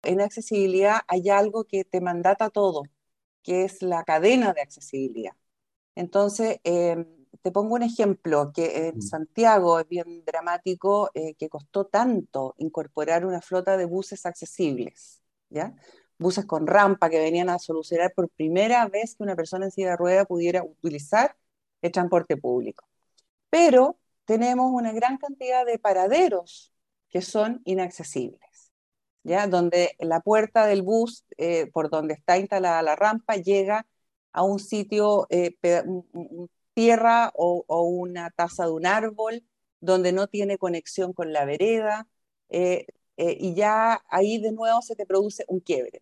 En accesibilidad hay algo que te mandata todo, que es la cadena de accesibilidad. Entonces, te pongo un ejemplo que en Mm. Santiago es bien dramático, que costó tanto incorporar una flota de buses accesibles, ¿ya? Buses con rampa que venían a solucionar por primera vez que una persona en silla de rueda pudiera utilizar el transporte público. Pero tenemos una gran cantidad de paraderos que son inaccesibles, ¿ya? Donde la puerta del bus, por donde está instalada la rampa, llega a un sitio, tierra o una taza de un árbol, donde no tiene conexión con la vereda, y ya ahí de nuevo se te produce un quiebre.